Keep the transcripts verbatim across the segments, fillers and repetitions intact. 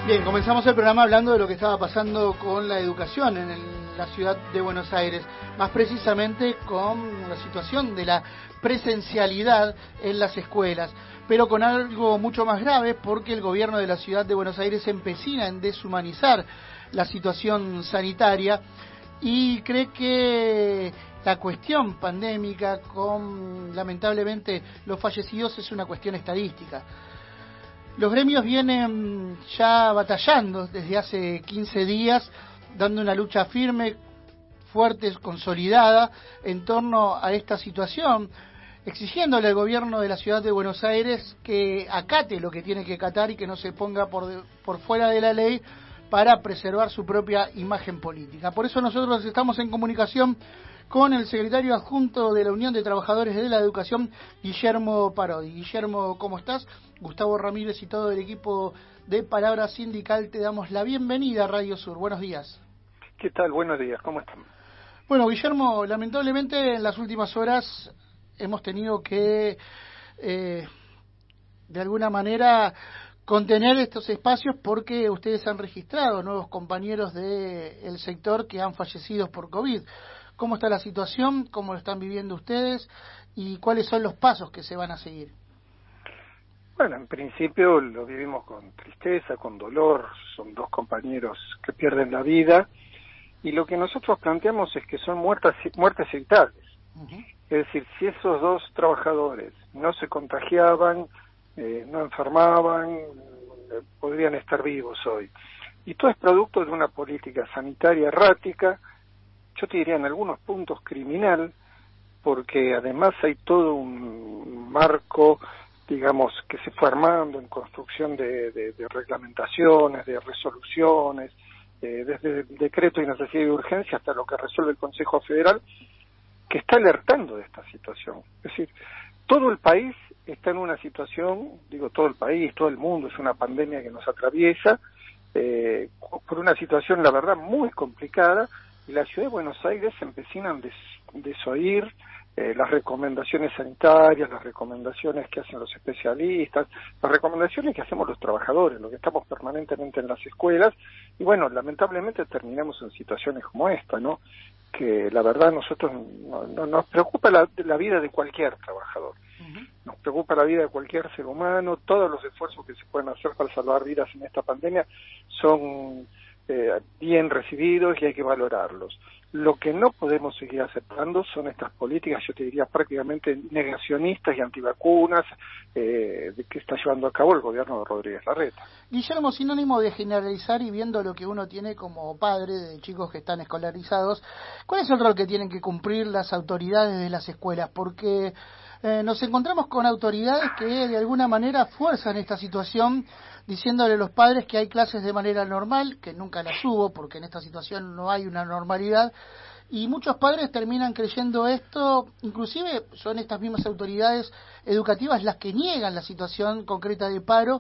Bien, comenzamos el programa hablando de lo que estaba pasando con la educación en el, la ciudad de Buenos Aires, más precisamente con la situación de la presencialidad en las escuelas, pero con algo mucho más grave porque el gobierno de la ciudad de Buenos Aires se empecina en deshumanizar la situación sanitaria y cree que la cuestión pandémica con lamentablemente los fallecidos es una cuestión estadística. Los gremios vienen ya batallando desde hace quince días, dando una lucha firme, fuerte, consolidada en torno a esta situación, exigiéndole al gobierno de la ciudad de Buenos Aires que acate lo que tiene que acatar y que no se ponga por, de, por fuera de la ley para preservar su propia imagen política. Por eso nosotros estamos en comunicación con el secretario adjunto de la Unión de Trabajadores de la Educación, Guillermo Parodi. Guillermo, ¿cómo estás? Gustavo Ramírez y todo el equipo de Palabra Sindical te damos la bienvenida a Radio Sur. Buenos días. ¿Qué tal? Buenos días, ¿cómo están? Bueno, Guillermo, lamentablemente en las últimas horas hemos tenido que, eh, de alguna manera, contener estos espacios porque ustedes han registrado nuevos compañeros del sector que han fallecido por COVID. ¿Cómo está la situación? ¿Cómo lo están viviendo ustedes? ¿Y cuáles son los pasos que se van a seguir? Bueno, en principio lo vivimos con tristeza, con dolor. Son dos compañeros que pierden la vida. Y lo que nosotros planteamos es que son muertes, muertes evitables. Uh-huh. Es decir, si esos dos trabajadores no se contagiaban, eh, no enfermaban, eh, podrían estar vivos hoy. Y todo es producto de una política sanitaria errática, yo te diría en algunos puntos criminal, porque además hay todo un marco, digamos, que se fue armando en construcción de, de, de reglamentaciones, de resoluciones, eh, desde el decreto de necesidad y urgencia hasta lo que resuelve el Consejo Federal, que está alertando de esta situación. Es decir, todo el país está en una situación, digo todo el país, todo el mundo, es una pandemia que nos atraviesa, eh, por una situación, la verdad, muy complicada, y la ciudad de Buenos Aires se empecina en des, desoír eh, las recomendaciones sanitarias, las recomendaciones que hacen los especialistas, las recomendaciones que hacemos los trabajadores, lo que estamos permanentemente en las escuelas, y bueno, lamentablemente terminamos en situaciones como esta, ¿no? Que la verdad nosotros no, no, nos preocupa la, la vida de cualquier trabajador, uh-huh. Nos preocupa la vida de cualquier ser humano, todos los esfuerzos que se pueden hacer para salvar vidas en esta pandemia son eh, bien recibidos y hay que valorarlos. Lo que no podemos seguir aceptando son estas políticas, yo te diría prácticamente negacionistas y antivacunas eh, que está llevando a cabo el gobierno de Rodríguez Larreta. Guillermo, sinónimo de generalizar y viendo lo que uno tiene como padre de chicos que están escolarizados, ¿cuál es el rol que tienen que cumplir las autoridades de las escuelas? Porque eh, nos encontramos con autoridades que de alguna manera fuerzan esta situación diciéndole a los padres que hay clases de manera normal, que nunca las hubo porque en esta situación no hay una normalidad, y muchos padres terminan creyendo esto, inclusive son estas mismas autoridades educativas las que niegan la situación concreta de paro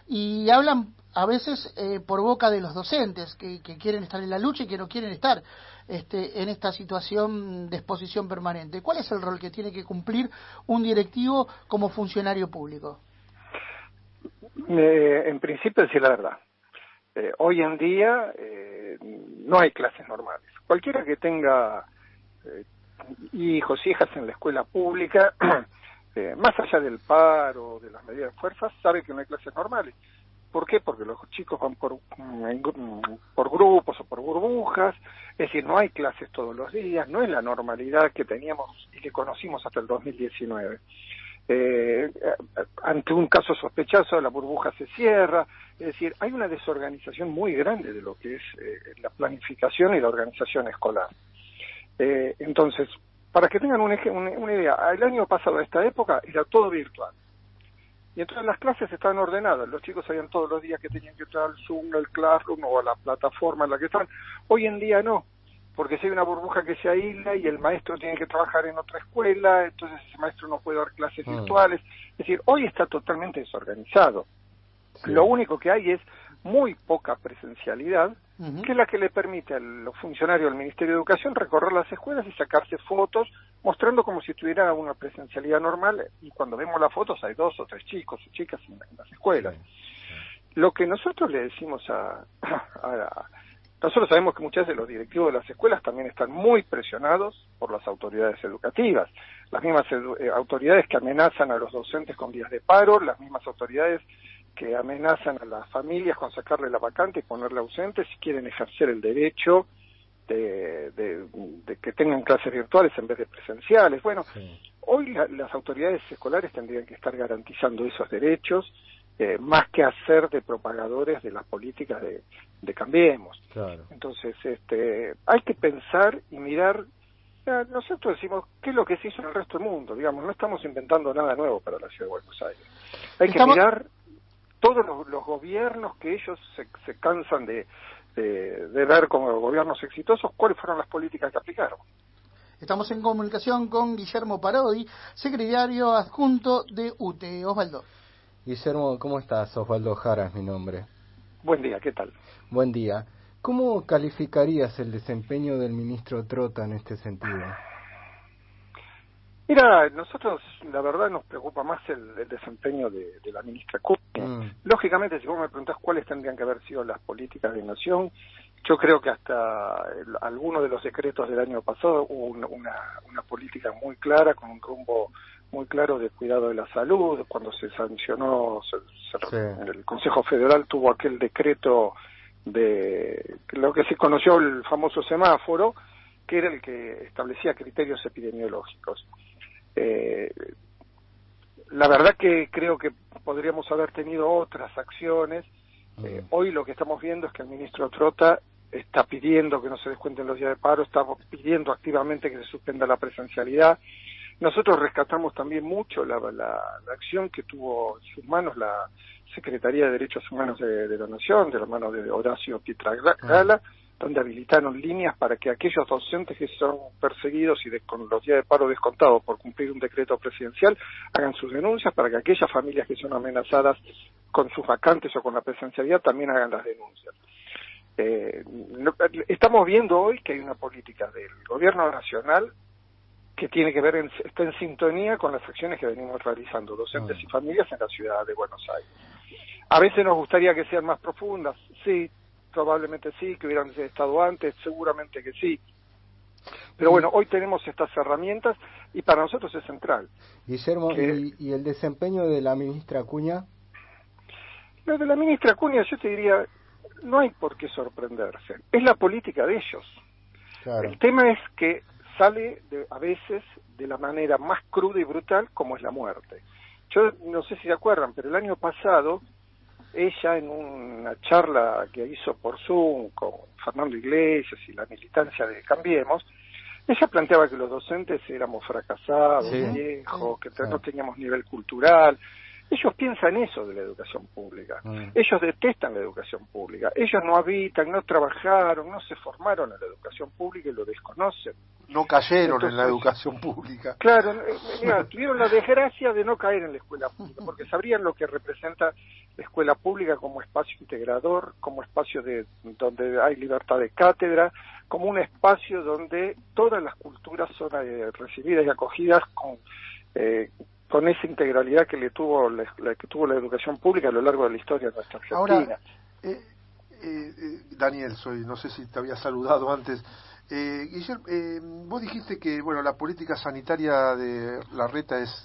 y hablan a veces eh, por boca de los docentes que, que quieren estar en la lucha y que no quieren estar este, en esta situación de exposición permanente. ¿Cuál es el rol que tiene que cumplir un directivo como funcionario público? Eh, en principio, decir la verdad. Eh, hoy en día eh, no hay clases normales. Cualquiera que tenga eh, hijos, hijas en la escuela pública, eh, más allá del paro, de las medidas de fuerza, sabe que no hay clases normales. ¿Por qué? Porque los chicos van por, por grupos o por burbujas, es decir, no hay clases todos los días, no es la normalidad que teníamos y que conocimos hasta el dos mil diecinueve. Eh, ante un caso sospechoso la burbuja se cierra, es decir, hay una desorganización muy grande de lo que es eh, la planificación y la organización escolar. Eh, entonces, para que tengan un eje, una, una idea, el año pasado a esta época era todo virtual. Y entonces las clases estaban ordenadas, los chicos sabían todos los días que tenían que entrar al Zoom, al Classroom o a la plataforma en la que están. Hoy en día no, porque si hay una burbuja que se aísla y el maestro tiene que trabajar en otra escuela, entonces ese maestro no puede dar clases mm. virtuales. Es decir, hoy está totalmente desorganizado. Sí. Lo único que hay es muy poca presencialidad, uh-huh. que es la que le permite a los funcionarios del Ministerio de Educación recorrer las escuelas y sacarse fotos mostrando como si tuviera una presencialidad normal, y cuando vemos las fotos hay dos o tres chicos o chicas en, en las escuelas. Sí. Lo que nosotros le decimos a, a, nosotros sabemos que muchas veces los directivos de las escuelas también están muy presionados por las autoridades educativas, las mismas edu- eh, autoridades que amenazan a los docentes con días de paro, las mismas autoridades que amenazan a las familias con sacarle la vacante y ponerle ausente si quieren ejercer el derecho de, de, de que tengan clases virtuales en vez de presenciales. Bueno, sí. Hoy la, las autoridades escolares tendrían que estar garantizando esos derechos, eh, más que hacer de propagadores de las políticas de, de Cambiemos. Claro. Entonces, este, hay que pensar y mirar. Ya, nosotros decimos qué es lo que se hizo en el resto del mundo, digamos, no estamos inventando nada nuevo para la ciudad de Buenos Aires. Hay estamos... que mirar todos los, los gobiernos que ellos se, se cansan de, de, de ver como gobiernos exitosos, cuáles fueron las políticas que aplicaron. Estamos en comunicación con Guillermo Parodi, secretario adjunto de U T E. Osvaldo. Guillermo, ¿cómo estás? Osvaldo Jara es mi nombre. Buen día, ¿qué tal? Buen día. ¿Cómo calificarías el desempeño del ministro Trota en este sentido? Mira, nosotros la verdad nos preocupa más el, el desempeño de, de la ministra Acuña. Mm. Lógicamente, si vos me preguntás cuáles tendrían que haber sido las políticas de nación, yo creo que hasta el, algunos de los decretos del año pasado hubo una, una, una política muy clara, con un rumbo muy claro de cuidado de la salud. Cuando se sancionó, se, se, sí. el Consejo Federal tuvo aquel decreto de lo que se conoció el famoso semáforo, que era el que establecía criterios epidemiológicos. Eh, la verdad que creo que podríamos haber tenido otras acciones. Eh, hoy lo que estamos viendo es que el ministro Trota está pidiendo que no se descuenten los días de paro, está pidiendo activamente que se suspenda la presencialidad. Nosotros rescatamos también mucho la, la, la acción que tuvo en sus manos la Secretaría de Derechos Humanos de, de la Nación, de la mano de Horacio Pietragala, donde habilitaron líneas para que aquellos docentes que son perseguidos y de, con los días de paro descontados por cumplir un decreto presidencial hagan sus denuncias, para que aquellas familias que son amenazadas con sus vacantes o con la presencialidad también hagan las denuncias. Eh, no, estamos viendo hoy que hay una política del gobierno nacional que tiene que ver, en, está en sintonía con las acciones que venimos realizando docentes y familias en la ciudad de Buenos Aires. A veces nos gustaría que sean más profundas, sí, probablemente sí, que hubieran estado antes, seguramente que sí. Pero bueno, hoy tenemos estas herramientas y para nosotros es central. Guillermo, que, ¿y, ¿y el desempeño de la ministra Acuña? Lo de la ministra Acuña, yo te diría, no hay por qué sorprenderse. Es la política de ellos. Claro. El tema es que sale de, a veces de la manera más cruda y brutal como es la muerte. Yo no sé si se acuerdan, pero el año pasado ella, en una charla que hizo por Zoom con Fernando Iglesias y la militancia de Cambiemos, ella planteaba que los docentes éramos fracasados, sí, viejos, que sí. no teníamos nivel cultural. Ellos piensan eso de la educación pública. Mm. Ellos detestan la educación pública. Ellos no habitan, no trabajaron, no se formaron en la educación pública y lo desconocen. No cayeron Entonces, en la educación pública. Claro, mira, tuvieron la desgracia de no caer en la escuela pública, porque sabrían lo que representa la escuela pública como espacio integrador, como espacio de donde hay libertad de cátedra, como un espacio donde todas las culturas son eh, recibidas y acogidas con eh, con esa integralidad que le tuvo la, la que tuvo la educación pública a lo largo de la historia de nuestra Argentina. Ahora, eh, eh, Daniel, soy, no sé si te había saludado antes. Eh, Guillermo, eh, vos dijiste que bueno, la política sanitaria de Larreta es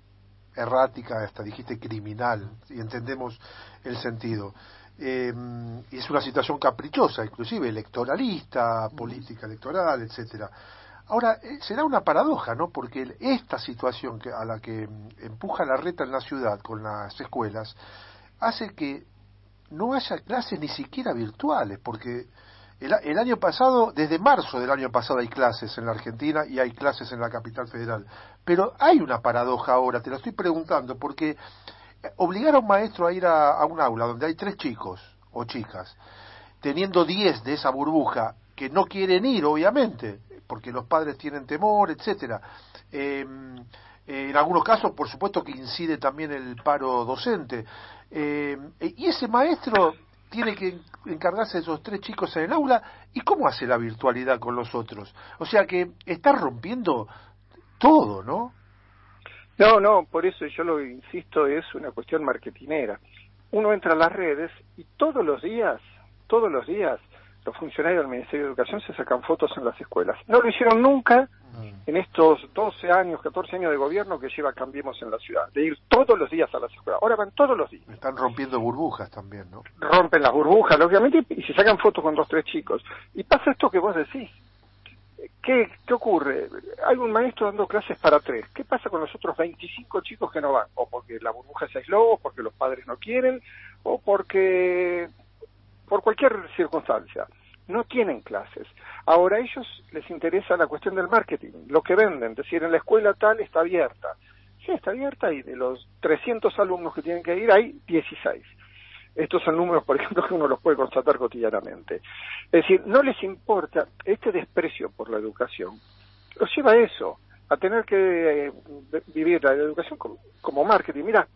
errática, hasta dijiste criminal, y entendemos el sentido. Eh, y es una situación caprichosa, inclusive electoralista, política electoral, etcétera. Ahora, será una paradoja, ¿no? Porque esta situación que, a la que empuja Larreta en la ciudad con las escuelas hace que no haya clases ni siquiera virtuales, porque el, el año pasado, desde marzo del año pasado hay clases en la Argentina y hay clases en la capital federal. Pero hay una paradoja ahora, te lo estoy preguntando, porque obligar a un maestro a ir a, a un aula donde hay tres chicos o chicas, teniendo diez de esa burbuja que no quieren ir, obviamente, porque los padres tienen temor, etcétera. Eh, eh, en algunos casos, por supuesto, que incide también el paro docente. Eh, y ese maestro tiene que encargarse de esos tres chicos en el aula, ¿y cómo hace la virtualidad con los otros? O sea que está rompiendo todo, ¿no? No, no, por eso yo lo insisto, es una cuestión marketinera. uno entra a las redes y todos los días, todos los días, los funcionarios del Ministerio de Educación se sacan fotos en las escuelas. No lo hicieron nunca en estos doce años, catorce años de gobierno que lleva Cambiemos en la ciudad, de ir todos los días a las escuelas. Ahora van todos los días. Están rompiendo burbujas también, ¿no? Rompen las burbujas, lógicamente, y se sacan fotos con dos, tres chicos. Y pasa esto que vos decís. ¿Qué, ¿Qué ocurre? Hay un maestro dando clases para tres. ¿Qué pasa con los otros veinticinco chicos que no van? O porque la burbuja se aisló, o porque los padres no quieren, o porque... por cualquier circunstancia. No tienen clases. Ahora a ellos les interesa la cuestión del marketing, lo que venden, es decir, en la escuela tal está abierta. Sí, está abierta y de los trescientos alumnos que tienen que ir hay dieciséis. Estos son números, por ejemplo, que uno los puede constatar cotidianamente. Es decir, no les importa este desprecio por la educación. Los lleva a eso, a tener que eh, vivir la educación como, como marketing. Mira,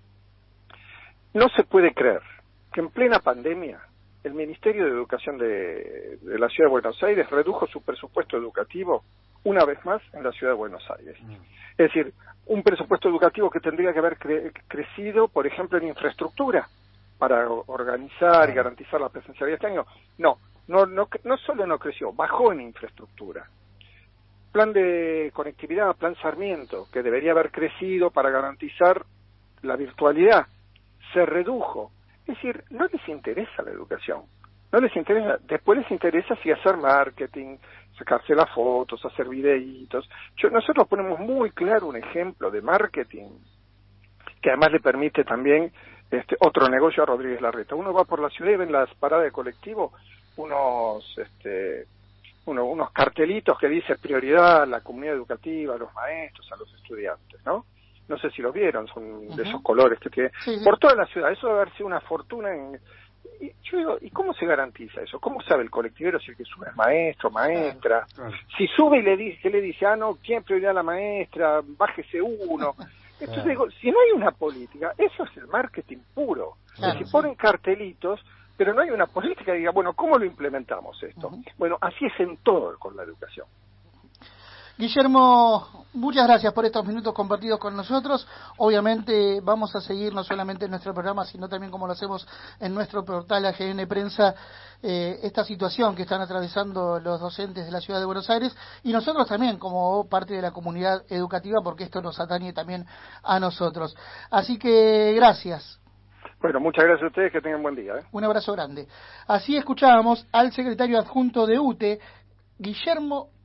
no se puede creer que en plena pandemia el Ministerio de Educación de, de la Ciudad de Buenos Aires redujo su presupuesto educativo una vez más en la Ciudad de Buenos Aires. Mm. Es decir, un presupuesto educativo que tendría que haber cre crecido, por ejemplo, en infraestructura, para organizar y garantizar la presencialidad este año. No, no, no, no solo no creció, bajó en infraestructura. Plan de conectividad, Plan Sarmiento, que debería haber crecido para garantizar la virtualidad, se redujo. Es decir, no les interesa la educación, no les interesa, después les interesa si hacer marketing, sacarse las fotos, hacer videitos. Yo, nosotros ponemos muy claro un ejemplo de marketing, que además le permite también este otro negocio a Rodríguez Larreta. Uno va por la ciudad y ve en las paradas de colectivo unos este uno, unos cartelitos que dice prioridad a la comunidad educativa, a los maestros, a los estudiantes, ¿no? No sé si los vieron, son uh-huh. de esos colores que tiene, sí, sí. por toda la ciudad. Eso debe haber sido una fortuna. En... Y yo digo, ¿y cómo se garantiza eso? ¿Cómo sabe el colectivero si el que sube es maestro, maestra? Claro, claro. Si sube y le dice, ¿qué le dice? Ah, no, ¿quién prioridad a la maestra? Bájese uno. Entonces claro. digo, si no hay una política, eso es el marketing puro. Claro, si sí. ponen cartelitos, pero no hay una política que diga, bueno, ¿cómo lo implementamos esto? Uh-huh. Bueno, así es en todo con la educación. Guillermo, muchas gracias por estos minutos compartidos con nosotros. Obviamente vamos a seguir no solamente en nuestro programa, sino también como lo hacemos en nuestro portal A G N Prensa, eh, esta situación que están atravesando los docentes de la Ciudad de Buenos Aires y nosotros también como parte de la comunidad educativa, porque esto nos atañe también a nosotros. Así que gracias. Bueno, muchas gracias a ustedes, que tengan buen día. ¿eh? Un abrazo grande. Así escuchábamos al secretario adjunto de U T E, Guillermo